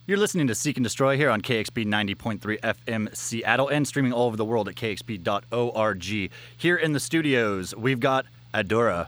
You're listening to Seek and Destroy here on KXP 90.3 FM Seattle and streaming all over the world at kxp.org. Here in the studios, we've got Adora.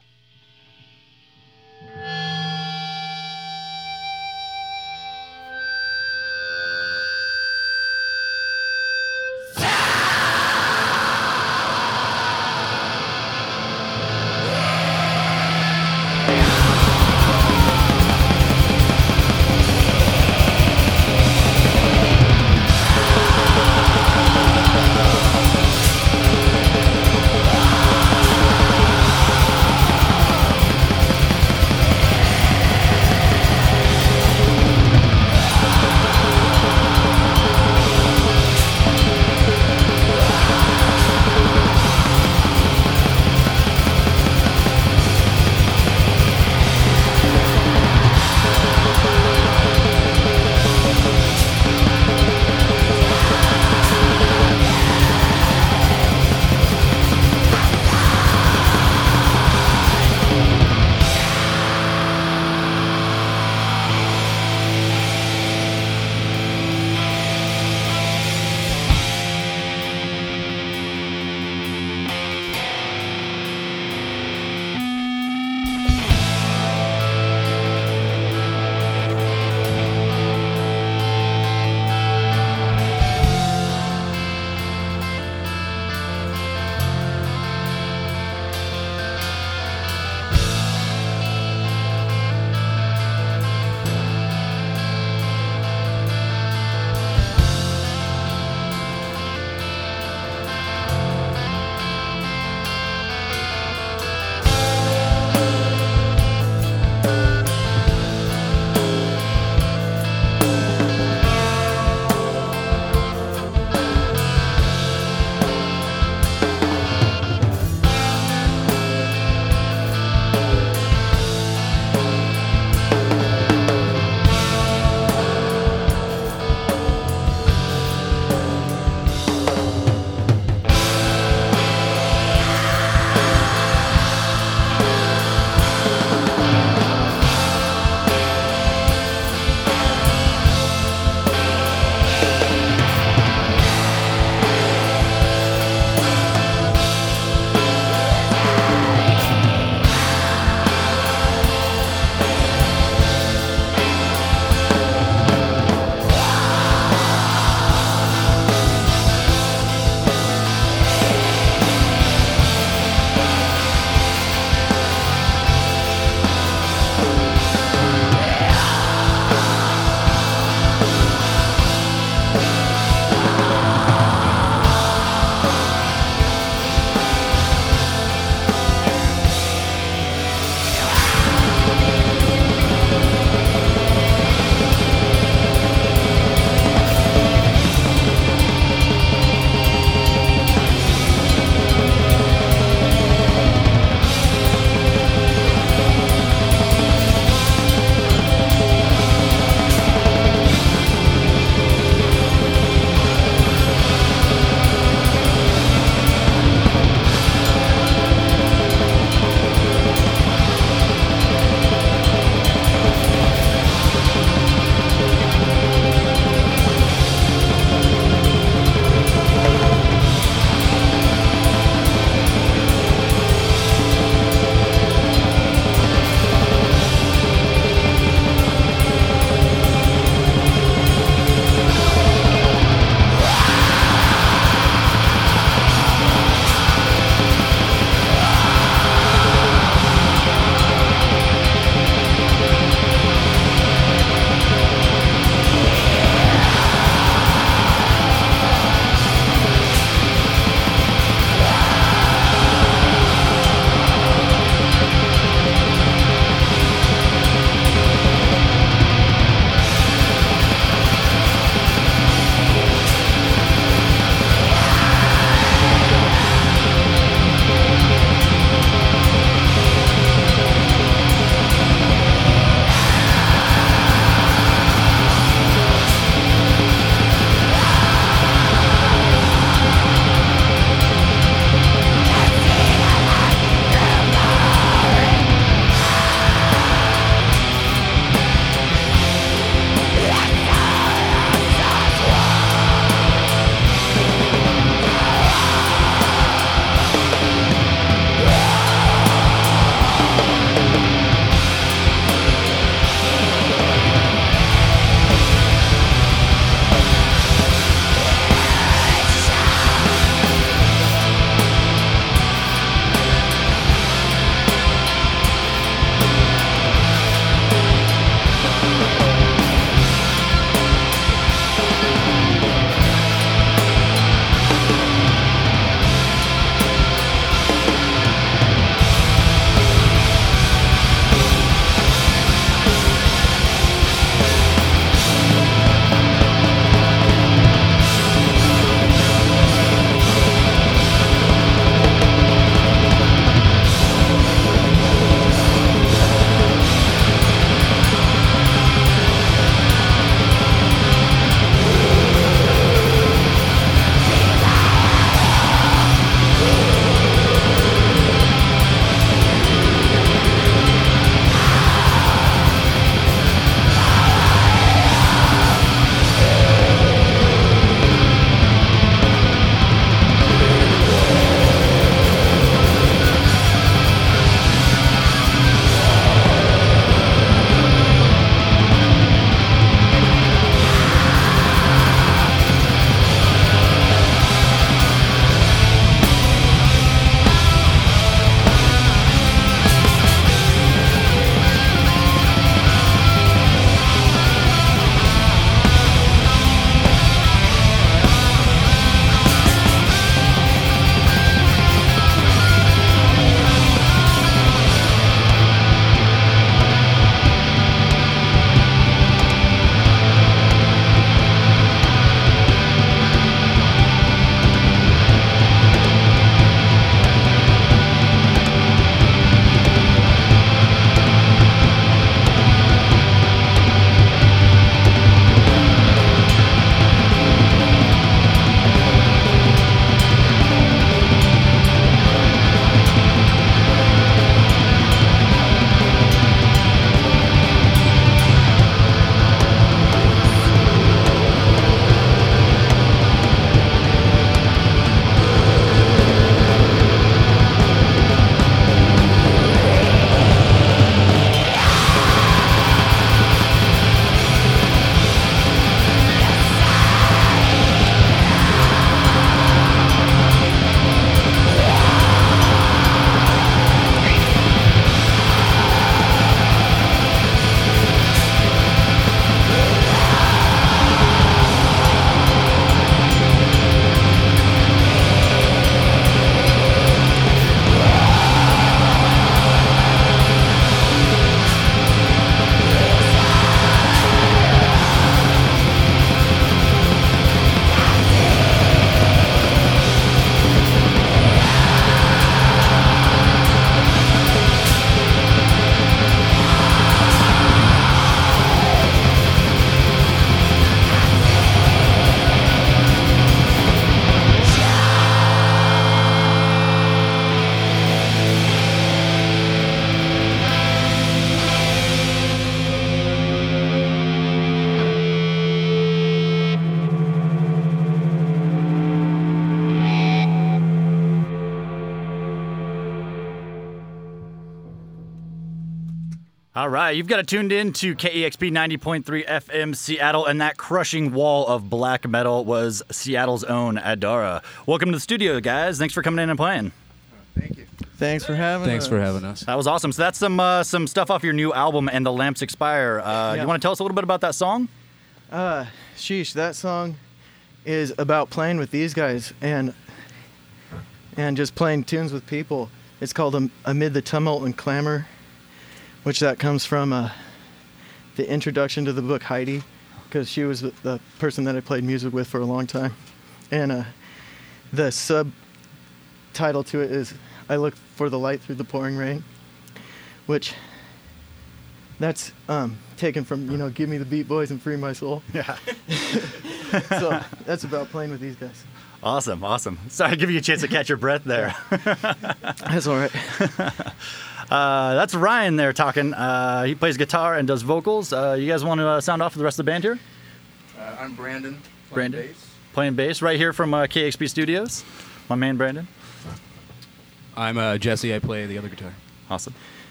All right, you've got it tuned in to KEXP 90.3 FM Seattle, and that crushing wall of black metal was Seattle's own Adara. Welcome to the studio, guys. Thanks for coming in and playing. Thank you. Thanks for having us. That was awesome. So that's some stuff off your new album, And the Lamps Expire. You want to tell us a little bit about that song? Sheesh, that song is about playing with these guys and just playing tunes with people. It's called Amid the Tumult and Clamor, which that comes from the introduction to the book Heidi, because she was the person that I played music with for a long time. And the subtitle to it is I Look for the Light Through the Pouring Rain, which that's taken from, Give Me the Beat Boys and Free My Soul. Yeah. So that's about playing with these guys. Awesome. Sorry, I give you a chance to catch your breath there. That's all right. That's Ryan there talking. He plays guitar and does vocals. You guys want to sound off for the rest of the band here? I'm Brandon. Playing bass right here from KXP Studios. My man, Brandon. I'm Jesse. I play the other guitar. Awesome.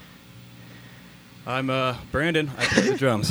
I'm Brandon. I play the drums.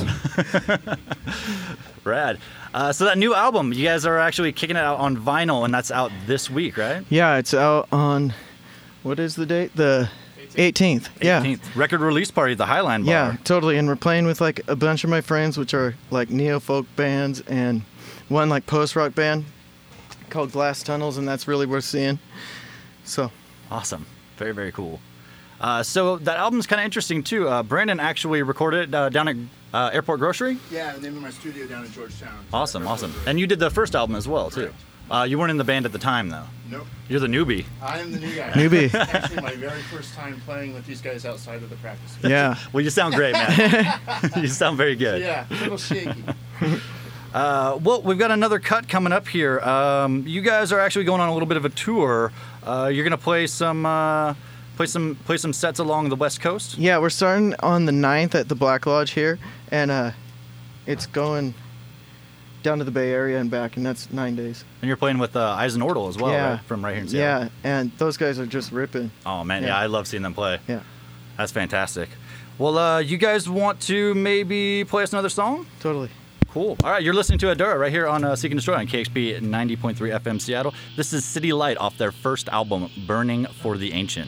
Rad. So that new album, you guys are actually kicking it out on vinyl, and that's out this week, right? Yeah, it's out on, what is the date? The 18th. Yeah. 18th. Record release party at the Highline Bar. Yeah, totally. And we're playing with like a bunch of my friends, which are like neo-folk bands, and one like post-rock band called Glass Tunnels, and that's really worth seeing. So. Awesome. Very, very cool. So that album's kind of interesting, too. Brandon actually recorded it down at Airport Grocery? Yeah, the name of my studio down in Georgetown. Awesome. And you did the first album as well, too. You weren't in the band at the time, though. Nope. You're the newbie. I am the new guy. Newbie. Actually, my very first time playing with these guys outside of the practice field. Yeah. Well, you sound great, man. You sound very good. Yeah, a little shaky. Well, we've got another cut coming up here. You guys are actually going on a little bit of a tour. You're gonna play some sets along the West Coast. Yeah, we're starting on the 9th at the Black Lodge here, and it's going down to the Bay Area and back, and that's 9 days. And you're playing with Eisen Ordle as well, Yeah. right? From right here in Seattle. Yeah, and those guys are just ripping. Oh man, yeah, I love seeing them play. Yeah. That's fantastic. Well, you guys want to maybe play us another song? Totally. Cool. All right, you're listening to Adara right here on Seek and Destroy on KXP 90.3 FM Seattle. This is City Light off their first album, Burning for the Ancient.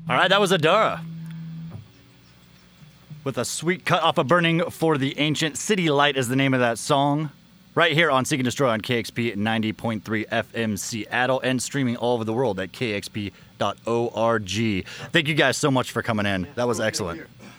All right, that was Adara. With a sweet cut off of Burning for the Ancient. City Light is the name of that song. Right here on Seek and Destroy on KXP 90.3 FM Seattle and streaming all over the world at kxp.org. Thank you guys so much for coming in. That was excellent.